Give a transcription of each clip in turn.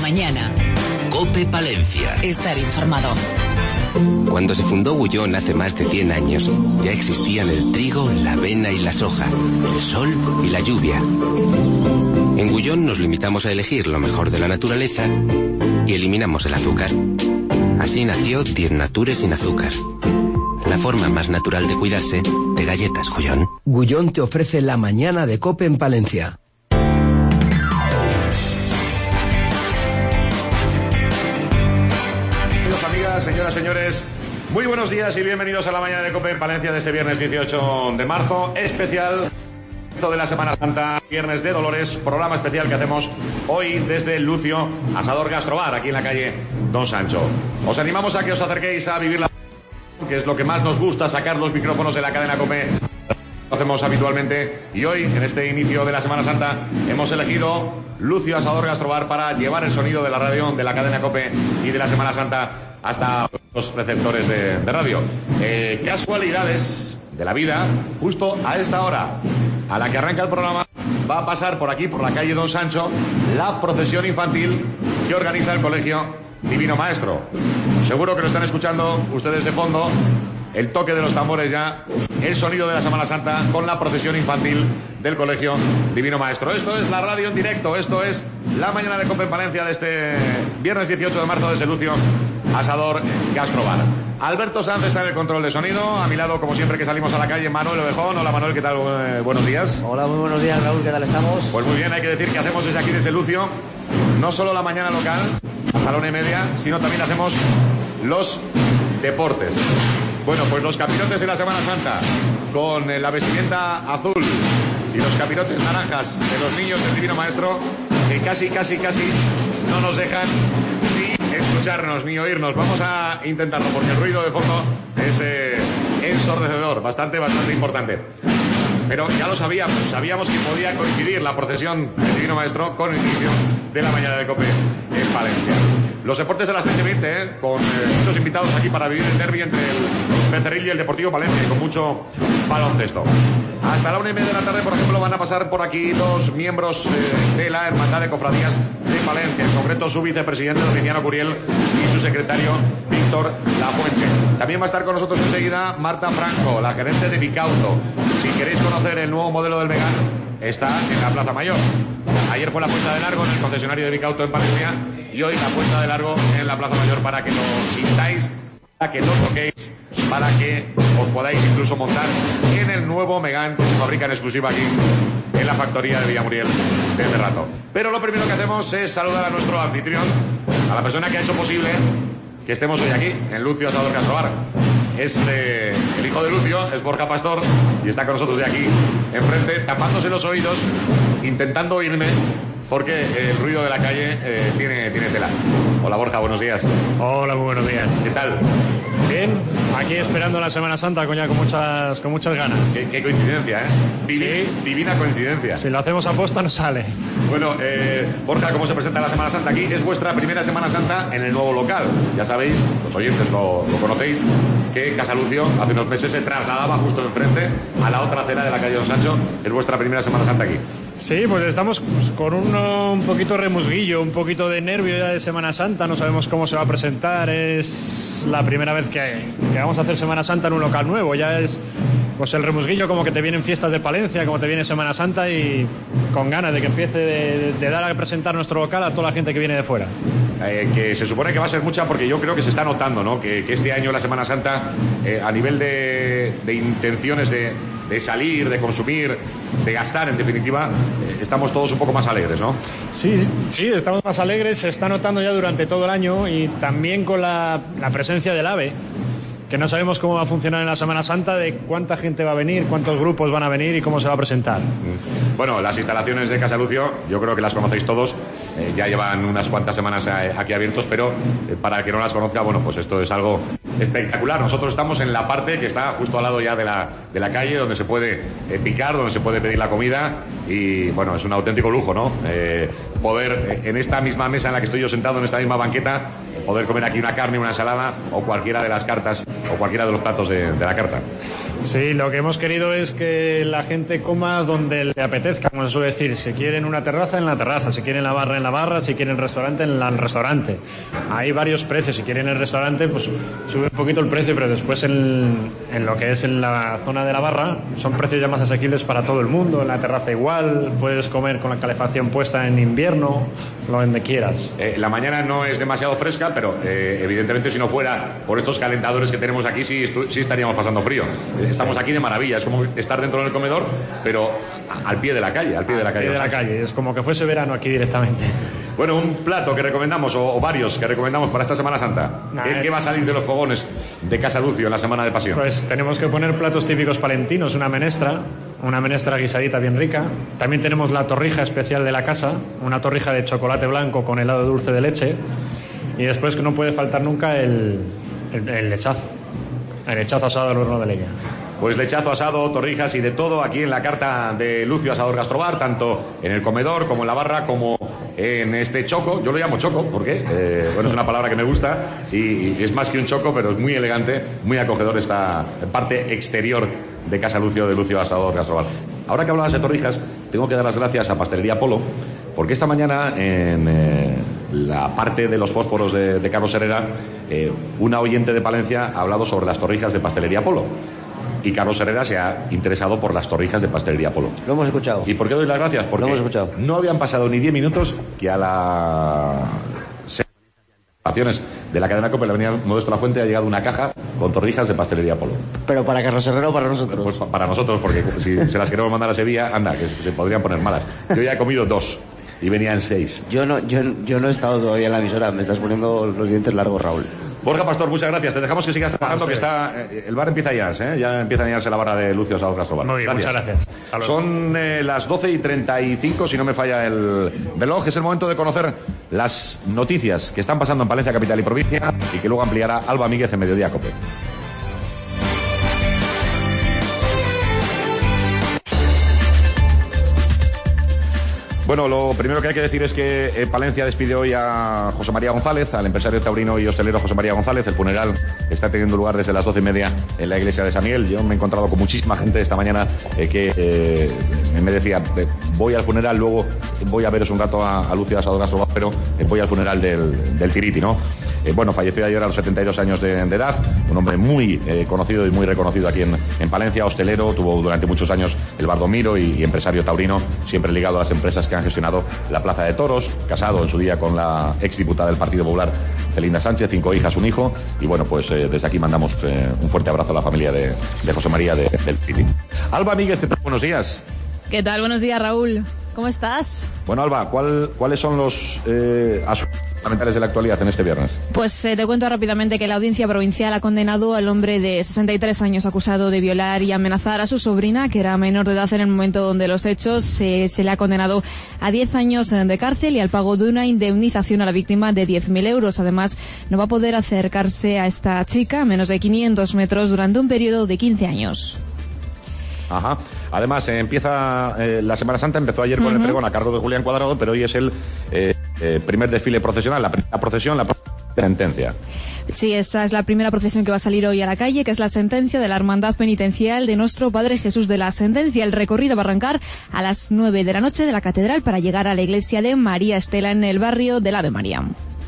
mañana. COPE Palencia. Estar informado. Cuando se fundó Gullón hace más de 100 años, ya existían el trigo, la avena y la soja, el sol y la lluvia. En Gullón nos limitamos a elegir lo mejor de la naturaleza y eliminamos el azúcar. Así nació 10 Natures sin azúcar. La forma más natural de cuidarse de galletas Gullón. Gullón te ofrece la mañana de COPE en Palencia. Señoras, señores, muy buenos días y bienvenidos a la mañana de COPE en Palencia de este viernes 18 de marzo, especial de la Semana Santa, viernes de Dolores, programa especial que hacemos hoy desde Lucio Asador Gastrobar, aquí en la calle Don Sancho. Os animamos a que os acerquéis a vivir la... que es lo que más nos gusta, sacar los micrófonos de la cadena COPE. Lo hacemos habitualmente y hoy, en este inicio de la Semana Santa, hemos elegido Lucio Asador Gastrobar para llevar el sonido de la radio, de la cadena COPE y de la Semana Santa hasta los receptores de radio. Casualidades de la vida, justo a esta hora a la que arranca el programa, va a pasar por aquí, por la calle Don Sancho, la procesión infantil que organiza el Colegio Divino Maestro. Seguro que lo están escuchando ustedes de fondo, el toque de los tambores ya, el sonido de la Semana Santa con la procesión infantil del Colegio Divino Maestro. Esto es la radio en directo, esto es la mañana de COPE en Palencia de este viernes 18 de marzo desde Lucio Asador Gastrobar. Alberto Sanz está en el control de sonido, a mi lado, como siempre que salimos a la calle, Manuel Ovejón. Hola Manuel, ¿qué tal? Buenos días. Hola, muy buenos días Raúl, ¿qué tal estamos? Pues muy bien, hay que decir que hacemos desde aquí, desde Lucio, no solo la mañana local, hasta la 1:30, sino también hacemos los deportes. Bueno, pues los capirotes de la Semana Santa, con la vestimenta azul y los capirotes naranjas de los niños del Divino Maestro, que casi no nos dejan ni escucharnos ni oírnos. Vamos a intentarlo porque el ruido de fondo es ensordecedor, bastante importante. Pero ya lo sabíamos que podía coincidir la procesión del Divino Maestro con el inicio de la mañana de COPE en Palencia. Los deportes de las 13:20, con muchos invitados aquí para vivir el derbi entre el Becerril y el Deportivo Palencia, y con mucho baloncesto. Hasta la 1:30 de la tarde, por ejemplo, van a pasar por aquí dos miembros de la Hermandad de Cofradías de Palencia, en concreto su vicepresidente, Dominiano Curiel, y su secretario, Víctor Lafuente. También va a estar con nosotros enseguida Marta Franco, la gerente de Vicauto. Si queréis conocer el nuevo modelo del Megán, está en la Plaza Mayor. Ayer fue la puesta de largo en el concesionario de Vicauto en Palencia y hoy la puesta de largo en la Plaza Mayor para que lo sintáis, para que lo toquéis, para que os podáis incluso montar en el nuevo Megán que se fabrica en exclusiva aquí en la factoría de Villamuriel de Cerrato. Pero lo primero que hacemos es saludar a nuestro anfitrión, a la persona que ha hecho posible que estemos hoy aquí en Lucio Asador Gastrobar. Es el hijo de Lucio, es Borja Pastor, y está con nosotros de aquí enfrente, tapándose los oídos, intentando oírme, porque el ruido de la calle tiene tela. Hola Borja, buenos días. Hola, muy buenos días. ¿Qué tal? Bien, aquí esperando la Semana Santa con muchas ganas. Qué coincidencia, ¿eh? Sí. Divina coincidencia. Si lo hacemos a posta no sale. Bueno, Borja, ¿cómo se presenta la Semana Santa aquí? Es vuestra primera Semana Santa en el nuevo local. Ya sabéis, los oyentes lo conocéis, que Casa Lucio hace unos meses se trasladaba justo enfrente a la otra acera de la calle Don Sancho. Es vuestra primera Semana Santa aquí. Sí, pues estamos con un poquito remusguillo, un poquito de nervio ya de Semana Santa, no sabemos cómo se va a presentar, es la primera vez que vamos a hacer Semana Santa en un local nuevo, ya es pues el remusguillo como que te vienen fiestas de Palencia, como te viene Semana Santa y con ganas de que empiece de dar a presentar nuestro local a toda la gente que viene de fuera. Que se supone que va a ser mucha porque yo creo que se está notando, ¿no? Que este año la Semana Santa, a nivel de intenciones de salir, de consumir, de gastar, en definitiva, estamos todos un poco más alegres, ¿no? Sí, estamos más alegres, se está notando ya durante todo el año y también con la presencia del AVE, que no sabemos cómo va a funcionar en la Semana Santa, de cuánta gente va a venir, cuántos grupos van a venir y cómo se va a presentar. Bueno, las instalaciones de Casa Lucio, yo creo que las conocéis todos, ya llevan unas cuantas semanas aquí abiertos, pero para el que no las conozca, bueno, pues esto es algo espectacular. Nosotros estamos en la parte que está justo al lado ya de la calle, donde se puede picar, donde se puede pedir la comida, y bueno, es un auténtico lujo, ¿no? Poder, en esta misma mesa en la que estoy yo sentado, en esta misma banqueta, poder comer aquí una carne, una ensalada o cualquiera de las cartas o cualquiera de los platos de la carta. Sí, lo que hemos querido es que la gente coma donde le apetezca, como se suele decir. Si quieren una terraza, en la terraza. Si quieren la barra, en la barra. Si quieren restaurante, en el restaurante. Hay varios precios. Si quieren el restaurante, pues sube un poquito el precio, pero después en lo que es en la zona de la barra son precios ya más asequibles para todo el mundo. En la terraza igual, puedes comer con la calefacción puesta en invierno, lo donde quieras. La mañana no es demasiado fresca, pero evidentemente si no fuera por estos calentadores que tenemos aquí, sí estaríamos pasando frío. Estamos aquí de maravilla, es como estar dentro del comedor, pero al pie de la calle, es como que fuese verano aquí directamente. Bueno, un plato que recomendamos, o varios que recomendamos para esta Semana Santa. ¿Qué va a salir de los fogones de Casa Lucio en la Semana de Pasión? Pues tenemos que poner platos típicos palentinos, una menestra guisadita bien rica. También tenemos la torrija especial de la casa, una torrija de chocolate blanco con helado dulce de leche. Y después que no puede faltar nunca el lechazo. El lechazo asado al horno de leña. Pues lechazo asado, torrijas y de todo aquí en la carta de Lucio Asador Gastrobar, tanto en el comedor como en la barra como en este choco. Yo lo llamo choco porque es una palabra que me gusta y es más que un choco, pero es muy elegante, muy acogedor esta parte exterior de Casa Lucio, de Lucio Asador Gastrobar. Ahora que hablabas de torrijas, tengo que dar las gracias a Pastelería Polo, porque esta mañana en la parte de los fósforos de Carlos Herrera, una oyente de Palencia ha hablado sobre las torrijas de Pastelería Polo. Y Carlos Herrera se ha interesado por las torrijas de Pastelería Polo. Lo hemos escuchado. ¿Y por qué doy las gracias? Porque lo hemos escuchado. No habían pasado ni 10 minutos que a la de la cadena COPE, la avenida Modesto La Fuente, ha llegado una caja con torrijas de Pastelería Polo. ¿Pero para Carlos Herrera o para nosotros? Pues para nosotros, porque si se las queremos mandar a Sevilla, anda, que se podrían poner malas. Yo ya he comido 2 y venían 6. Yo no he estado todavía en la emisora, me estás poniendo los dientes largos, Raúl. Borja Pastor, muchas gracias. Te dejamos que sigas trabajando, que está el bar empieza ya, ya empieza a llenarse la barra de Lucio Asador Gastrobar. Muy bien, muchas gracias. Son las 12:35, si no me falla el reloj. Es el momento de conocer las noticias que están pasando en Palencia, capital y provincia, y que luego ampliará Alba Míguez en Mediodía Cope. Bueno, lo primero que hay que decir es que Palencia despide hoy a José María González, al empresario taurino y hostelero José María González. El funeral está teniendo lugar desde las 12:30 en la iglesia de San Miguel. Yo me he encontrado con muchísima gente esta mañana que me decía, voy al funeral, luego voy a veros un rato a Lucio Asador Gastrobar, pero voy al funeral del Tiriti, ¿no? Falleció ayer a los 72 años de edad, un hombre muy conocido y muy reconocido aquí en Palencia, hostelero, tuvo durante muchos años el Bardomiro y empresario taurino, siempre ligado a las empresas que han gestionado la Plaza de Toros, casado en su día con la exdiputada del Partido Popular, Celinda Sánchez, 5 hijas, un hijo, y bueno, pues desde aquí mandamos un fuerte abrazo a la familia de José María del Tiriti. Alba Míguez, buenos días. ¿Qué tal? Buenos días, Raúl. ¿Cómo estás? Bueno, Alba, ¿cuáles son los asuntos fundamentales de la actualidad en este viernes? Pues te cuento rápidamente que la Audiencia Provincial ha condenado al hombre de 63 años acusado de violar y amenazar a su sobrina, que era menor de edad en el momento donde los hechos. Se le ha condenado a 10 años de cárcel y al pago de una indemnización a la víctima de 10.000 euros. Además, no va a poder acercarse a esta chica a menos de 500 metros durante un periodo de 15 años. Ajá. Además, empieza la Semana Santa, empezó ayer con el pregón a cargo de Julián Cuadrado, pero hoy es el primer desfile procesional, la primera procesión, la sentencia. Sí, esa es la primera procesión que va a salir hoy a la calle, que es la sentencia de la Hermandad Penitencial de Nuestro Padre Jesús de la Sentencia. El recorrido va a arrancar a las 9 de la noche de la Catedral para llegar a la iglesia de María Estela en el barrio del Ave María.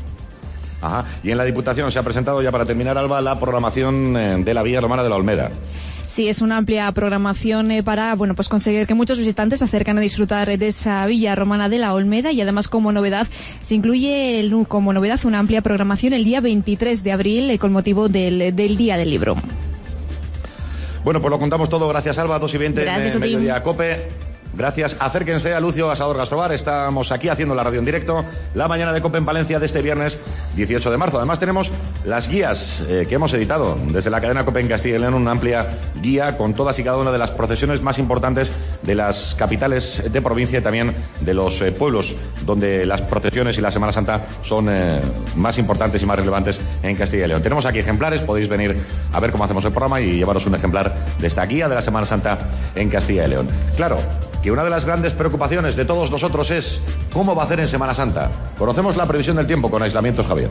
Ajá. Y en la Diputación se ha presentado ya, para terminar, Alba, la programación de la Vía Romana de la Olmeda. Sí, es una amplia programación para, pues conseguir que muchos visitantes se acerquen a disfrutar de esa Villa Romana de la Olmeda, y además como novedad se incluye una amplia programación el día 23 de abril con motivo del Día del Libro. Bueno, pues lo contamos todo. Gracias, Alba. 2:20 en Mediodía Cope. Gracias. Acérquense a Lucio Asador Gastrobar. Estamos aquí haciendo la radio en directo, la mañana de Cope en Palencia de este viernes 18 de marzo. Además tenemos las guías que hemos editado desde la cadena Cope en Castilla y León, una amplia guía con todas y cada una de las procesiones más importantes de las capitales de provincia y también de los pueblos donde las procesiones y la Semana Santa son más importantes y más relevantes en Castilla y León. Tenemos aquí ejemplares, podéis venir a ver cómo hacemos el programa y llevaros un ejemplar de esta guía de la Semana Santa en Castilla y León. Claro que una de las grandes preocupaciones de todos nosotros es cómo va a hacer en Semana Santa. Conocemos la previsión del tiempo con Aislamientos Javier.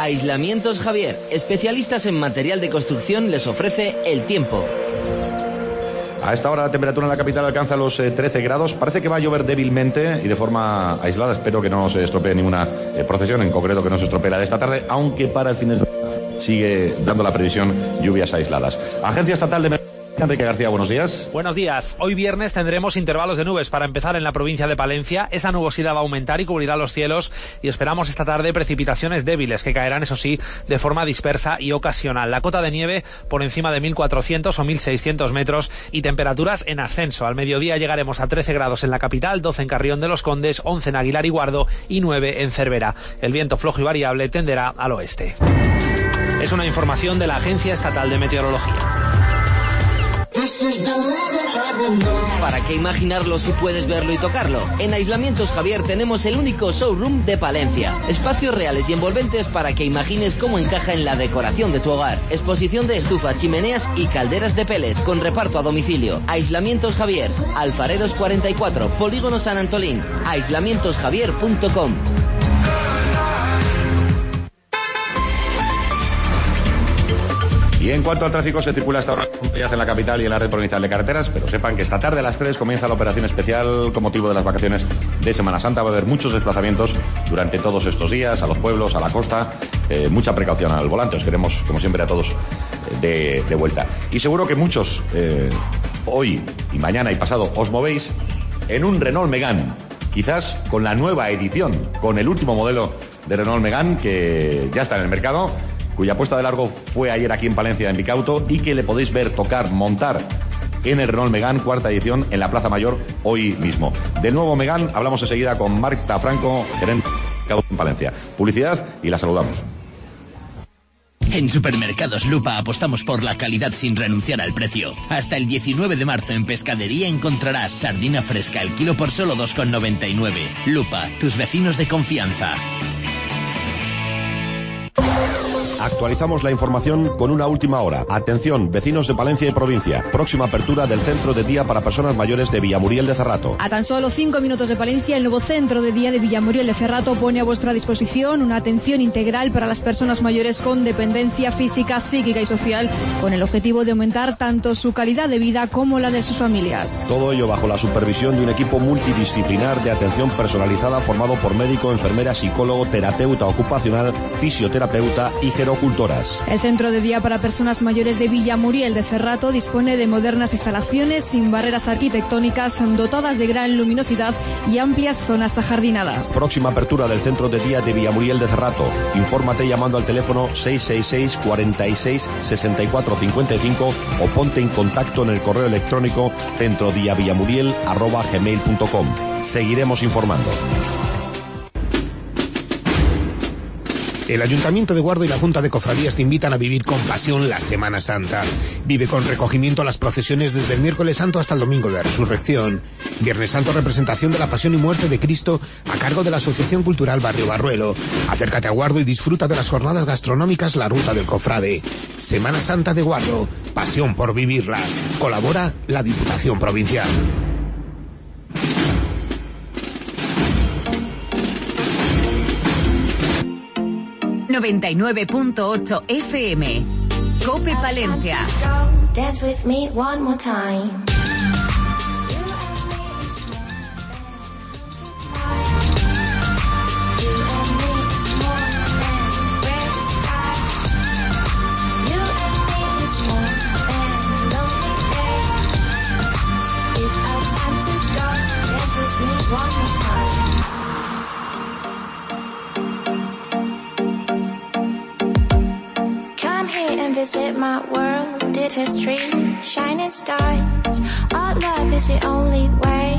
Aislamientos Javier, especialistas en material de construcción, les ofrece el tiempo. A esta hora la temperatura en la capital alcanza los 13 grados. Parece que va a llover débilmente y de forma aislada. Espero que no se estropee ninguna procesión, en concreto que no se estropee la de esta tarde, aunque para el fin de semana sigue dando la previsión lluvias aisladas. Agencia Estatal de Enrique García, buenos días. Buenos días. Hoy viernes tendremos intervalos de nubes para empezar en la provincia de Palencia. Esa nubosidad va a aumentar y cubrirá los cielos y esperamos esta tarde precipitaciones débiles que caerán, eso sí, de forma dispersa y ocasional. La cota de nieve por encima de 1.400 o 1.600 metros y temperaturas en ascenso. Al mediodía llegaremos a 13 grados en la capital, 12 en Carrión de los Condes, 11 en Aguilar y Guardo y 9 en Cervera. El viento flojo y variable tenderá al oeste. Es una información de la Agencia Estatal de Meteorología. ¿Para qué imaginarlo si puedes verlo y tocarlo? En Aislamientos Javier tenemos el único showroom de Palencia. Espacios reales y envolventes para que imagines cómo encaja en la decoración de tu hogar. Exposición de estufa, chimeneas y calderas de pellet con reparto a domicilio. Aislamientos Javier, Alfareros 44, Polígono San Antolín. aislamientosjavier.com. Y en cuanto al tráfico, se circula hasta ahora en la capital y en la red provincial de carreteras, pero sepan que esta tarde a las 3 comienza la operación especial con motivo de las vacaciones de Semana Santa. Va a haber muchos desplazamientos durante todos estos días, a los pueblos, a la costa. Mucha precaución al volante. Os queremos, como siempre, a todos de vuelta. Y seguro que muchos hoy y mañana y pasado os movéis en un Renault Megane, quizás con la nueva edición, con el último modelo de Renault Megane que ya está en el mercado, cuya puesta de largo fue ayer aquí en Palencia, en Vicauto, y que le podéis ver, tocar, montar en el Renault Megane, cuarta edición, en la Plaza Mayor, hoy mismo. Del nuevo Megane hablamos enseguida con Marta Franco, gerente de en Palencia. Publicidad y la saludamos. En Supermercados Lupa apostamos por la calidad sin renunciar al precio. Hasta el 19 de marzo en Pescadería encontrarás sardina fresca el kilo por solo 2,99. Lupa, tus vecinos de confianza. Actualizamos la información con una última hora. Atención, vecinos de Palencia y provincia. Próxima apertura del centro de día para personas mayores de Villamuriel de Cerrato. A tan solo 5 minutos de Palencia, el nuevo centro de día de Villamuriel de Cerrato pone a vuestra disposición una atención integral para las personas mayores con dependencia física, psíquica y social, con el objetivo de aumentar tanto su calidad de vida como la de sus familias. Todo ello bajo la supervisión de un equipo multidisciplinar de atención personalizada formado por médico, enfermera, psicólogo, terapeuta ocupacional, fisioterapeuta y gerocultoras. El centro de día para personas mayores de Villamuriel de Cerrato dispone de modernas instalaciones sin barreras arquitectónicas, dotadas de gran luminosidad y amplias zonas ajardinadas. Próxima apertura del centro de día de Villamuriel de Cerrato. Infórmate llamando al teléfono 666 46 64 55 o ponte en contacto en el correo electrónico centrodiavillamuriel@gmail.com. Seguiremos informando. El Ayuntamiento de Guardo y la Junta de Cofradías te invitan a vivir con pasión la Semana Santa. Vive con recogimiento las procesiones desde el miércoles santo hasta el domingo de Resurrección. Viernes Santo, representación de la Pasión y Muerte de Cristo a cargo de la Asociación Cultural Barrio Barruelo. Acércate a Guardo y disfruta de las jornadas gastronómicas La Ruta del Cofrade. Semana Santa de Guardo, pasión por vivirla. Colabora la Diputación Provincial. 99.8 FM. COPE Palencia. Dance with me one more time. Visit my world, did history, shining stars. Our love is the only way.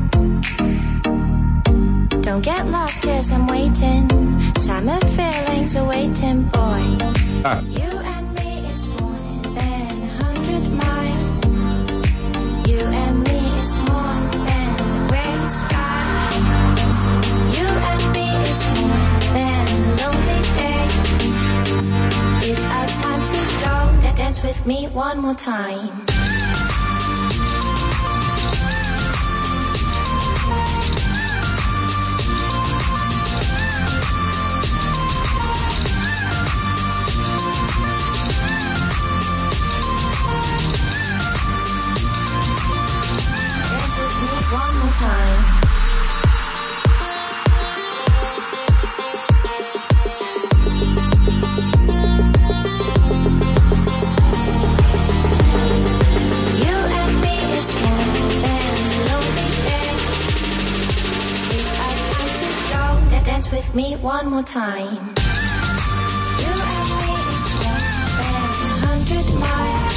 Don't get lost, 'cause I'm waiting. Summer feelings are waiting, boy. You and me is more than 100 miles. You and me is more than the gray sky. You and me is more than lonely days. It's our time to go. Dance with me one more time. time. You and me is more than lonely days. It's our time to go. Dance with me one more time. You and me is more than 100 miles.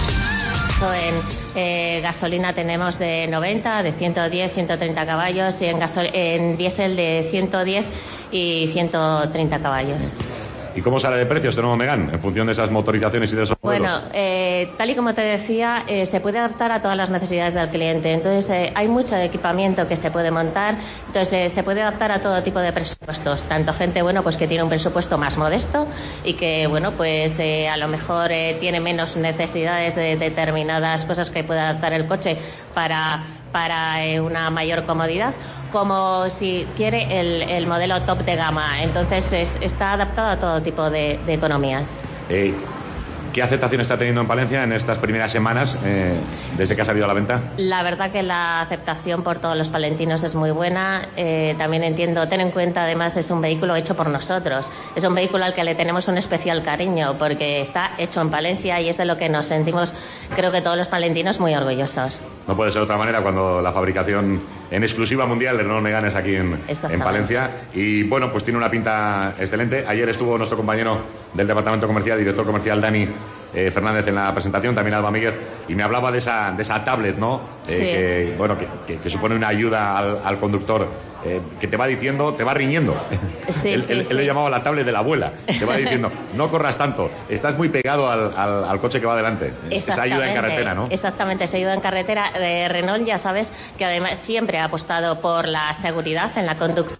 En gasolina tenemos de 90, de 110, 130 caballos y en diésel de 110 y 130 caballos. ¿Y cómo sale de precio este nuevo Megane en función de esas motorizaciones y de esos modelos? Bueno, tal y como te decía, se puede adaptar a todas las necesidades del cliente. Entonces, hay mucho equipamiento que se puede montar. Entonces, se puede adaptar a todo tipo de presupuestos. Tanto gente, bueno, pues que tiene un presupuesto más modesto y que, bueno, pues a lo mejor tiene menos necesidades de determinadas cosas que puede adaptar el coche para una mayor comodidad, como si quiere el modelo top de gama. Entonces está adaptado a todo tipo de economías. ¿Qué aceptación está teniendo en Palencia en estas primeras semanas desde que ha salido a la venta? La verdad que la aceptación por todos los palentinos es muy buena. También entiendo, ten en cuenta, además es un vehículo hecho por nosotros. Es un vehículo al que le tenemos un especial cariño porque está hecho en Palencia y es de lo que nos sentimos, creo que todos los palentinos, muy orgullosos. No puede ser de otra manera cuando la fabricación en exclusiva mundial de Renault Megane es aquí en Palencia. Y bueno, pues tiene una pinta excelente. Ayer estuvo nuestro compañero del departamento comercial, director comercial Dani Fernández, en la presentación, también Alba Míguez, y me hablaba de esa tablet, ¿no? Sí. Que supone una ayuda al conductor, que te va diciendo, te va riñendo. Sí, él le llamaba la tablet de la abuela. Te va diciendo, no corras tanto, estás muy pegado al coche que va delante. Esa ayuda en carretera, ¿no? Exactamente, esa ayuda en carretera. Renault, ya sabes, que además siempre ha apostado por la seguridad en la conducción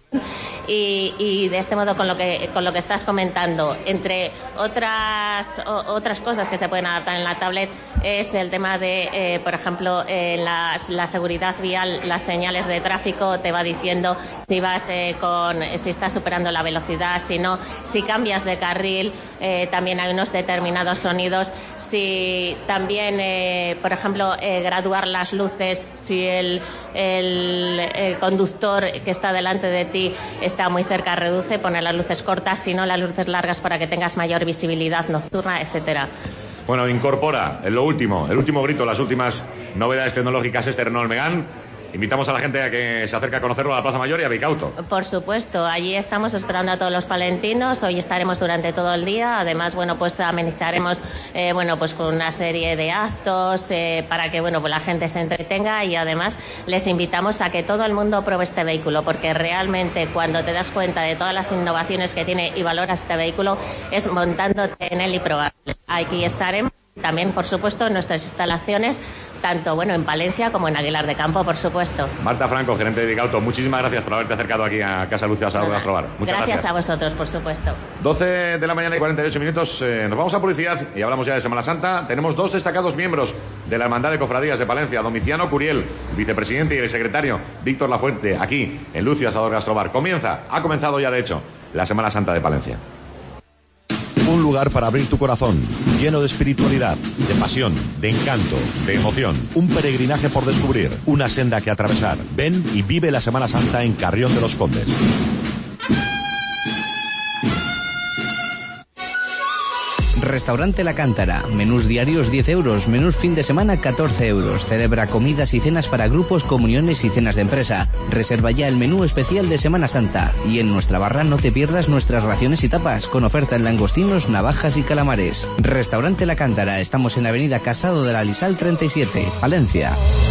y de este modo con lo que estás comentando, entre otras cosas que se pueden adaptar en la tablet, es el tema de, por ejemplo, la seguridad vial, las señales de tráfico, te va diciendo si si estás superando la velocidad, si no, si cambias de carril, también hay unos determinados sonidos, si también, por ejemplo, graduar las luces, si el conductor que está delante de ti está muy cerca, reduce, pone las luces cortas, si no, las luces largas para que tengas mayor visibilidad nocturna, etcétera. Bueno, incorpora el último grito, las últimas novedades tecnológicas este Renault Megane. Invitamos a la gente a que se acerque a conocerlo a la Plaza Mayor y a Vicauto. Por supuesto, allí estamos esperando a todos los palentinos. Hoy estaremos durante todo el día. Además, bueno, pues amenizaremos, pues con una serie de actos para que, pues la gente se entretenga, y además les invitamos a que todo el mundo pruebe este vehículo, porque realmente cuando te das cuenta de todas las innovaciones que tiene y valoras este vehículo es montándote en él y probarlo. Aquí estaremos. También, por supuesto, en nuestras instalaciones, tanto en Palencia como en Aguilar de Campo, por supuesto. Marta Franco, gerente de Vicauto, muchísimas gracias por haberte acercado aquí a Casa Lucio Asador Gastrobar. Muchas gracias. Gracias a vosotros, por supuesto. 12 de la mañana y 48 minutos. Nos vamos a publicidad y hablamos ya de Semana Santa. Tenemos dos destacados miembros de la Hermandad de Cofradías de Palencia: Domiciano Curiel, vicepresidente, y el secretario Víctor Lafuente, aquí en Lucio Asador Gastrobar. Ha comenzado ya, de hecho, la Semana Santa de Palencia. Un lugar para abrir tu corazón, lleno de espiritualidad, de pasión, de encanto, de emoción. Un peregrinaje por descubrir, una senda que atravesar. Ven y vive la Semana Santa en Carrión de los Condes. Restaurante La Cántara. Menús diarios 10 euros, menús fin de semana 14 euros. Celebra comidas y cenas para grupos, comuniones y cenas de empresa. Reserva ya el menú especial de Semana Santa. Y en nuestra barra no te pierdas nuestras raciones y tapas, con oferta en langostinos, navajas y calamares. Restaurante La Cántara. Estamos en la avenida Casado de la Lisal 37, Palencia.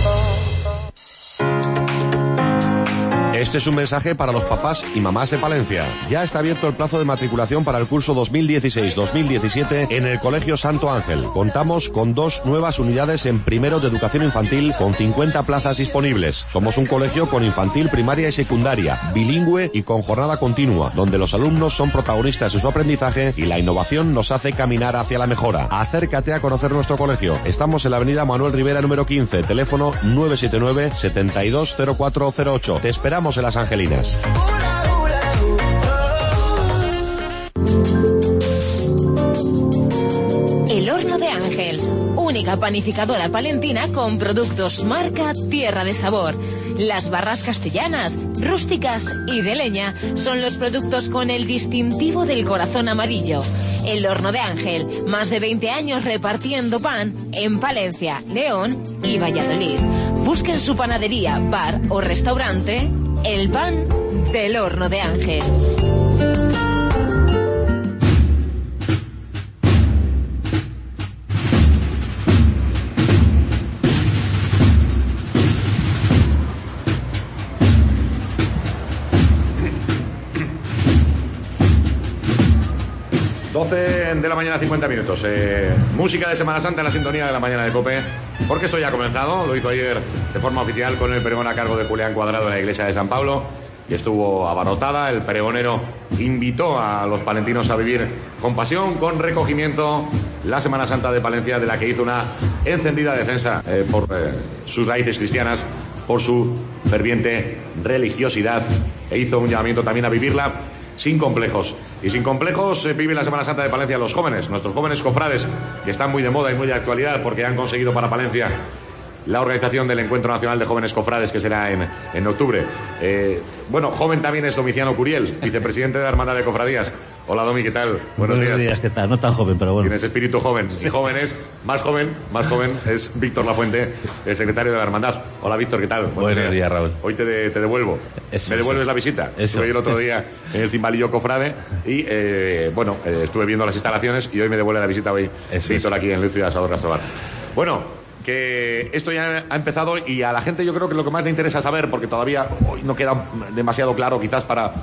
Este es un mensaje para los papás y mamás de Palencia. Ya está abierto el plazo de matriculación para el curso 2016-2017 en el Colegio Santo Ángel. Contamos con 2 nuevas unidades en primero de educación infantil con 50 plazas disponibles. Somos un colegio con infantil, primaria y secundaria, bilingüe y con jornada continua, donde los alumnos son protagonistas de su aprendizaje y la innovación nos hace caminar hacia la mejora. Acércate a conocer nuestro colegio. Estamos en la avenida Manuel Rivera número 15, teléfono 979-720408. Te esperamos en Las Angelinas. El Horno de Ángel, única única panificadora palentina con productos marca Tierra de Sabor. Las barras castellanas, rústicas y de leña son los productos con el distintivo del corazón amarillo. El Horno de Ángel, más de 20 años repartiendo pan en Palencia, León y Valladolid. Busca en su panadería, bar o restaurante el pan del Horno de Ángel. De la mañana, 50 minutos. Música de Semana Santa en la sintonía de la mañana de COPE. Porque esto ya ha comenzado. Lo hizo ayer de forma oficial con el pregón a cargo de Julián Cuadrado en la iglesia de San Pablo. Y estuvo abarrotada. El pregonero invitó a los palentinos a vivir con pasión, con recogimiento, la Semana Santa de Palencia, de la que hizo una encendida defensa por sus raíces cristianas, por su ferviente religiosidad. E hizo un llamamiento también a vivirla sin complejos. Y sin complejos vive la Semana Santa de Palencia los jóvenes, nuestros jóvenes cofrades, que están muy de moda y muy de actualidad porque han conseguido para Palencia la organización del Encuentro Nacional de Jóvenes Cofrades, que será en octubre. Bueno, joven también es Domiciano Curiel, vicepresidente de la Hermandad de Cofradías. Hola, Domi, ¿qué tal? Buenos días, ¿qué tal? No tan joven, pero bueno. Tienes espíritu joven. Si joven es, más joven es Víctor Lafuente, el secretario de la Hermandad. Hola, Víctor, ¿qué tal? Buenos días, Raúl. Hoy te devuelvo. Eso, me devuelves la visita. Estuve el otro día en el Cimbalillo Cofrade y, estuve viendo las instalaciones y hoy me devuelve la visita Víctor aquí en Luis Ciudad Asador Gastrobar. Bueno, que esto ya ha empezado y a la gente yo creo que lo que más le interesa saber, porque todavía hoy no queda demasiado claro quizás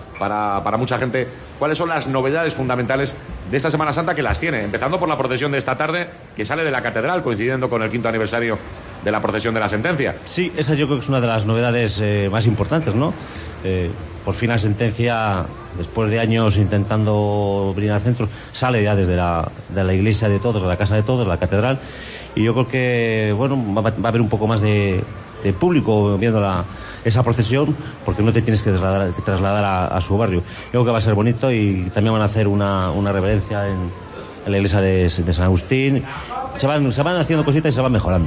para mucha gente, cuáles son las novedades fundamentales de esta Semana Santa, que las tiene, empezando por la procesión de esta tarde, que sale de la catedral, coincidiendo con el 5º aniversario de la procesión de la sentencia. Sí, esa yo creo que es una de las novedades más importantes, ¿no? Por fin la sentencia, después de años intentando venir al centro, sale ya desde de la iglesia de todos, de la casa de todos, la catedral. Y yo creo que, bueno, va a haber un poco más de público viendo esa procesión, porque no te tienes que trasladar a su barrio. Yo creo que va a ser bonito y también van a hacer una reverencia en la iglesia de San Agustín. Se van haciendo cositas y se van mejorando.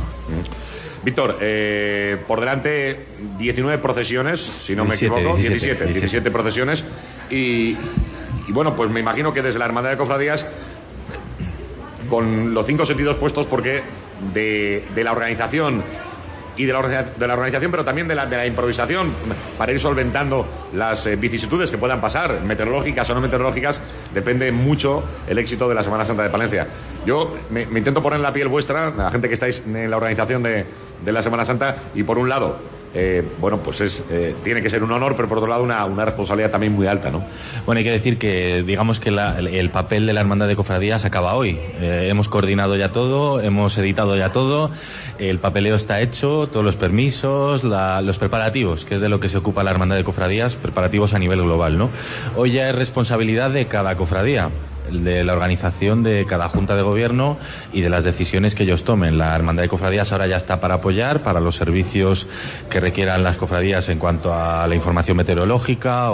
Víctor, por delante 19 procesiones, si no me equivoco, 17 procesiones. Y bueno, pues me imagino que desde la Hermandad de Cofradías, con los 5 sentidos puestos, porque de la organización y de la organización, pero también de la improvisación, para ir solventando las vicisitudes que puedan pasar, meteorológicas o no meteorológicas, depende mucho el éxito de la Semana Santa de Palencia. Yo me intento poner en la piel vuestra, la gente que estáis en la organización de la Semana Santa, y por un lado, tiene que ser un honor, pero por otro lado una responsabilidad también muy alta, ¿no? Bueno, hay que decir que, digamos que el papel de la Hermandad de Cofradías acaba hoy. Hemos coordinado ya todo, hemos editado ya todo, el papeleo está hecho, todos los permisos, los preparativos, que es de lo que se ocupa la Hermandad de Cofradías, preparativos a nivel global, ¿no? Hoy ya es responsabilidad de cada cofradía, de la organización de cada junta de gobierno y de las decisiones que ellos tomen. La Hermandad de Cofradías ahora ya está para apoyar, para los servicios que requieran las cofradías en cuanto a la información meteorológica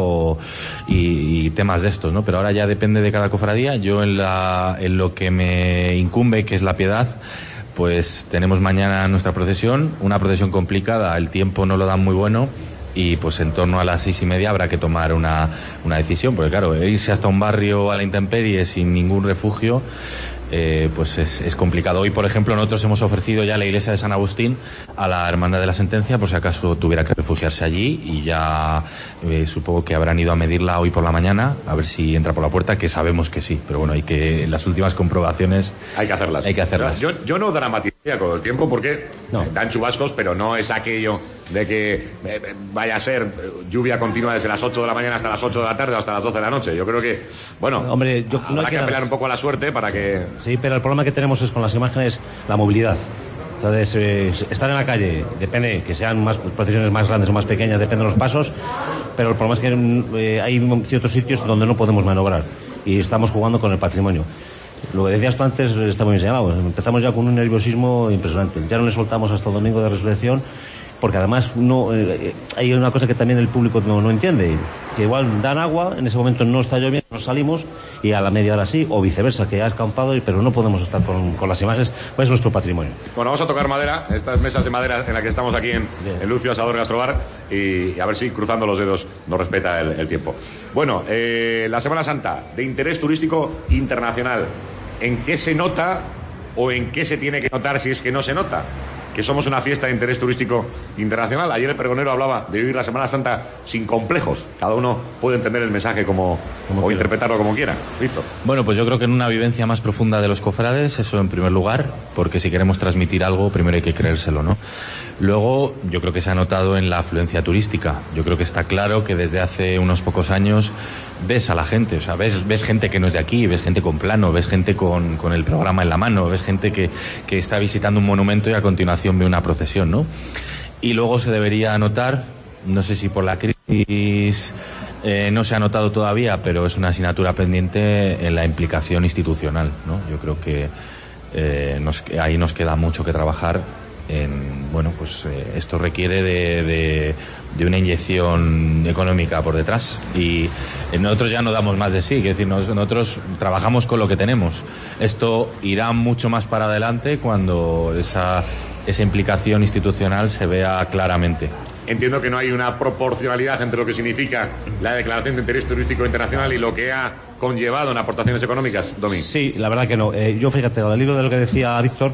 y temas de estos, ¿no? Pero ahora ya depende de cada cofradía. Yo en lo que me incumbe, que es la Piedad, pues tenemos mañana nuestra procesión, una procesión complicada, el tiempo no lo da muy bueno. Y pues en torno a las 6:30 habrá que tomar una decisión, porque claro, irse hasta un barrio a la intemperie sin ningún refugio, pues es complicado. Hoy, por ejemplo, nosotros hemos ofrecido ya la iglesia de San Agustín a la Hermandad de la Sentencia, por si acaso tuviera que refugiarse allí, y ya supongo que habrán ido a medirla hoy por la mañana, a ver si entra por la puerta, que sabemos que sí, pero bueno, las últimas comprobaciones hay que hacerlas. Yo no dramatizaría con el tiempo, porque dan chubascos, pero no es aquello de que vaya a ser lluvia continua desde las 8 de la mañana hasta las 8 de la tarde o hasta las 12 de la noche. Yo creo que, hombre, habrá que apelar un poco a la suerte para que... Sí, pero el problema que tenemos es con las imágenes la movilidad. Entonces, estar en la calle, depende que sean procesiones más grandes o más pequeñas, depende de los pasos, pero el problema es que hay ciertos sitios donde no podemos maniobrar y estamos jugando con el patrimonio. Lo que decías tú antes está muy bien señalado. Empezamos ya con un nerviosismo impresionante. Ya no le soltamos hasta el domingo de resurrección porque además hay una cosa que también el público no entiende, que igual dan agua, en ese momento no está lloviendo, nos salimos y a la media hora sí, o viceversa, que ha escampado, pero no podemos estar con las imágenes, pues es nuestro patrimonio. Bueno, vamos a tocar madera, estas mesas de madera en las que estamos aquí en Lucio Asador Gastrobar, y a ver si cruzando los dedos nos respeta el tiempo. Bueno, la Semana Santa de interés turístico internacional, ¿en qué se nota o en qué se tiene que notar si es que no se nota que somos una fiesta de interés turístico internacional? Ayer el pregonero hablaba de vivir la Semana Santa sin complejos. Cada uno puede entender el mensaje o interpretarlo como quiera. ¿Listo? Bueno, pues yo creo que en una vivencia más profunda de los cofrades, eso en primer lugar, porque si queremos transmitir algo, primero hay que creérselo, ¿no? Luego, yo creo que se ha notado en la afluencia turística. Yo creo que está claro que desde hace unos pocos años ves a la gente, o sea, ves gente que no es de aquí, ves gente con plano, ves gente con el programa en la mano, ves gente que está visitando un monumento y a continuación ve una procesión, ¿no? Y luego se debería notar, no sé si por la crisis no se ha notado todavía, pero es una asignatura pendiente en la implicación institucional, ¿no? Yo creo que ahí nos queda mucho que trabajar. Esto requiere de una inyección económica por detrás, y nosotros ya no damos más de sí, es decir, nosotros trabajamos con lo que tenemos. Esto irá mucho más para adelante cuando esa implicación institucional se vea claramente. Entiendo que no hay una proporcionalidad entre lo que significa la declaración de interés turístico internacional y lo que ha conllevado en aportaciones económicas, Domi. Sí, la verdad que no. Yo, fíjate, al hilo de lo que decía Víctor,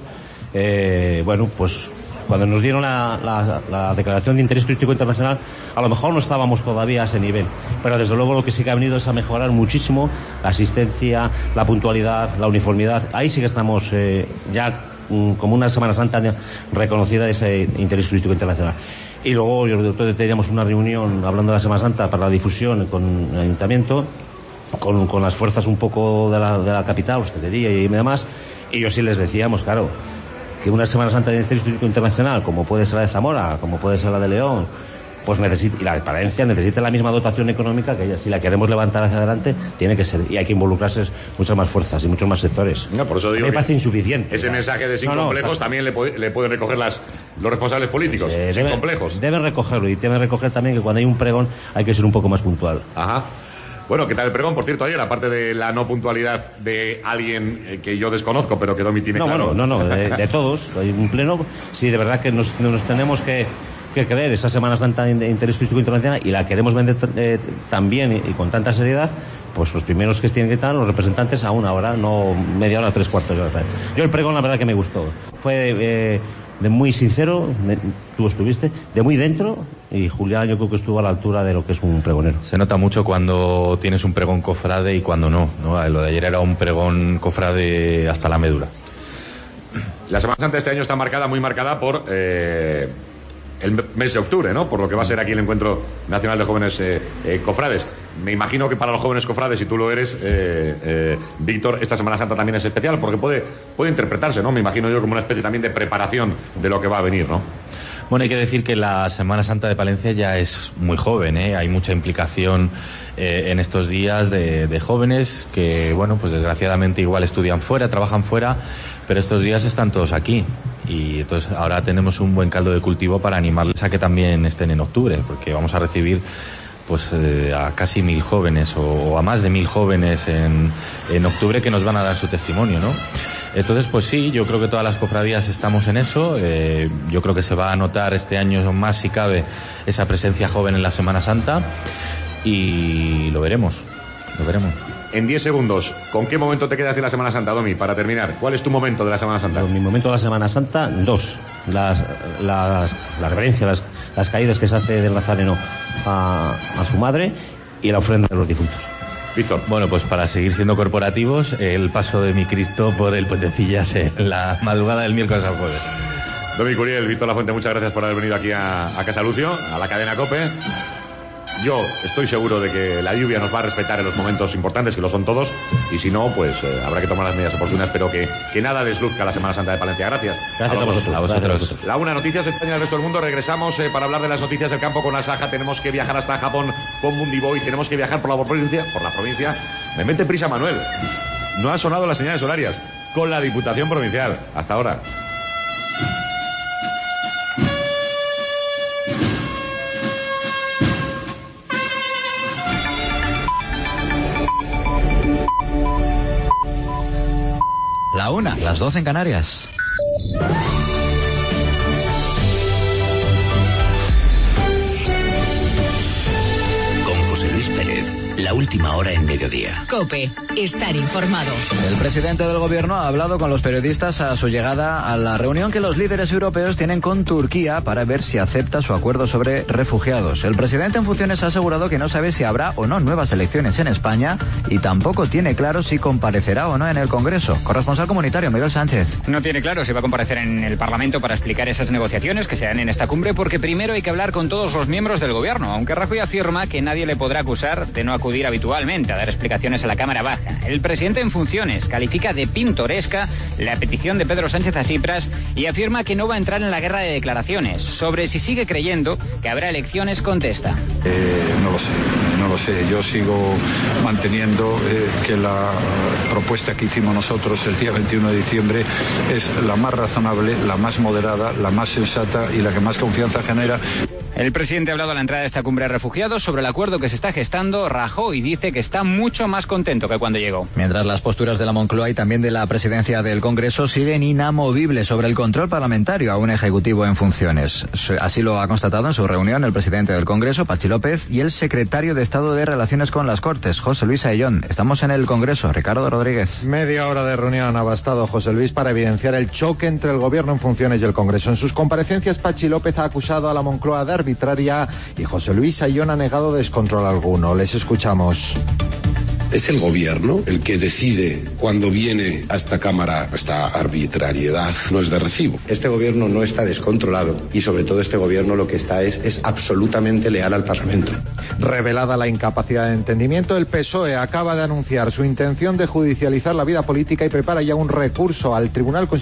pues cuando nos dieron la declaración de interés turístico internacional, a lo mejor no estábamos todavía a ese nivel, pero desde luego lo que sí que ha venido es a mejorar muchísimo la asistencia, la puntualidad, la uniformidad. Ahí sí que estamos ya como una Semana Santa reconocida de ese interés turístico internacional. Y luego teníamos una reunión hablando de la Semana Santa para la difusión con el ayuntamiento, con las fuerzas un poco de la capital, hostelería y demás, y yo sí les decíamos, claro, que una Semana Santa de interés turístico internacional, como puede ser la de Zamora, como puede ser la de León, pues y la de Palencia necesita la misma dotación económica, que si la queremos levantar hacia adelante, tiene que ser, y hay que involucrarse muchas más fuerzas y muchos más sectores. No, por eso digo me parece insuficiente. Ese mensaje de sin complejos también le pueden recoger los responsables políticos, sin complejos. Deben recogerlo, y deben recoger también que cuando hay un pregón hay que ser un poco más puntual. Ajá. Bueno, ¿qué tal el pregón? Por cierto, ayer, aparte de la no puntualidad de alguien que yo desconozco, pero que Domi tiene claro. No, de todos. Hay un pleno. Sí, de verdad que nos tenemos que creer esa Semana Santa de interés turístico internacional, y la queremos vender también y con tanta seriedad. Pues los primeros que tienen que estar, los representantes, a una hora, no media hora, 3/4 de hora. Yo el pregón, la verdad que me gustó. Fue de muy sincero, tú estuviste, de muy dentro, y Julián yo creo que estuvo a la altura de lo que es un pregonero. Se nota mucho cuando tienes un pregón cofrade y cuando no. Lo de ayer era un pregón cofrade hasta la médula. La Semana Santa de este año está muy marcada por el mes de octubre, ¿no? Por lo que va a ser aquí el Encuentro Nacional de Jóvenes Cofrades. Me imagino que para los jóvenes cofrades, si tú lo eres, Víctor, esta Semana Santa también es especial, porque puede interpretarse, ¿no? Me imagino yo como una especie también de preparación de lo que va a venir, ¿no? Bueno, hay que decir que la Semana Santa de Palencia ya es muy joven, ¿eh? Hay mucha implicación en estos días de jóvenes que, bueno, pues desgraciadamente igual estudian fuera, trabajan fuera, pero estos días están todos aquí. Y entonces ahora tenemos un buen caldo de cultivo para animarles a que también estén en octubre, porque vamos a recibir pues a casi 1000 jóvenes o a más de 1000 jóvenes en octubre que nos van a dar su testimonio, ¿no? Entonces, pues sí, yo creo que todas las cofradías estamos en eso. Yo creo que se va a notar este año más, si cabe, esa presencia joven en la Semana Santa, y lo veremos. En 10 segundos, ¿con qué momento te quedas de la Semana Santa, Domi, para terminar? ¿Cuál es tu momento de la Semana Santa? Mi momento de la Semana Santa, dos. La reverencia, las caídas que se hace del Nazareno a su madre, y la ofrenda de los difuntos. Víctor. Bueno, pues para seguir siendo corporativos, el paso de mi Cristo por el Puentecillas en la madrugada del miércoles al jueves. Domi Curiel, Víctor Lafuente, muchas gracias por haber venido aquí a Casa Lucio, a la cadena COPE. Yo estoy seguro de que la lluvia nos va a respetar en los momentos importantes, que lo son todos, y si no, pues habrá que tomar las medidas oportunas, pero que nada desluzca la Semana Santa de Palencia. Gracias. Gracias a vosotros. La una, noticias España y el resto del mundo. Regresamos para hablar de las noticias del campo con Asaja. Tenemos que viajar hasta Japón con Mundiboy. Tenemos que viajar por la provincia. Me mete prisa, Manuel. No han sonado las señales horarias con la Diputación Provincial. Hasta ahora. las 12 en Canarias. Con José Luis Pérez, la última hora en mediodía. COPE, estar informado. El presidente del gobierno ha hablado con los periodistas a su llegada a la reunión que los líderes europeos tienen con Turquía para ver si acepta su acuerdo sobre refugiados. El presidente en funciones ha asegurado que no sabe si habrá o no nuevas elecciones en España y tampoco tiene claro si comparecerá o no en el Congreso. Corresponsal comunitario Miguel Sánchez. No tiene claro si va a comparecer en el Parlamento para explicar esas negociaciones que se dan en esta cumbre, porque primero hay que hablar con todos los miembros del gobierno, aunque Rajoy afirma que nadie le podrá acusar de no acudir habitualmente a dar explicaciones a la Cámara Baja. El presidente en funciones califica de pintoresca la petición de Pedro Sánchez a Tsipras y afirma que no va a entrar en la guerra de declaraciones. Sobre si sigue creyendo que habrá elecciones, contesta. No lo sé. Yo sigo manteniendo que la propuesta que hicimos nosotros el día 21 de diciembre es la más razonable, la más moderada, la más sensata y la que más confianza genera. El presidente ha hablado a la entrada de esta cumbre de refugiados sobre el acuerdo que se está gestando. Rajoy dice que está mucho más contento que cuando llegó. Mientras las posturas de la Moncloa y también de la presidencia del Congreso siguen inamovibles sobre el control parlamentario a un ejecutivo en funciones. Así lo ha constatado en su reunión el presidente del Congreso, Patxi López, y el secretario de Estado de Relaciones con las Cortes, José Luis Ayllón. Estamos en el Congreso. Ricardo Rodríguez. Media hora de reunión ha bastado José Luis para evidenciar el choque entre el Gobierno en funciones y el Congreso. En sus comparecencias, Patxi López ha acusado a la Moncloa de arbitraria y José Luis Ayllón ha negado descontrol alguno. Les escuchamos. Es el gobierno el que decide cuando viene a esta Cámara. Esta arbitrariedad no es de recibo. Este gobierno no está descontrolado y sobre todo este gobierno lo que está es absolutamente leal al Parlamento. Revelada la incapacidad de entendimiento, el PSOE acaba de anunciar su intención de judicializar la vida política y prepara ya un recurso al Tribunal Constitucional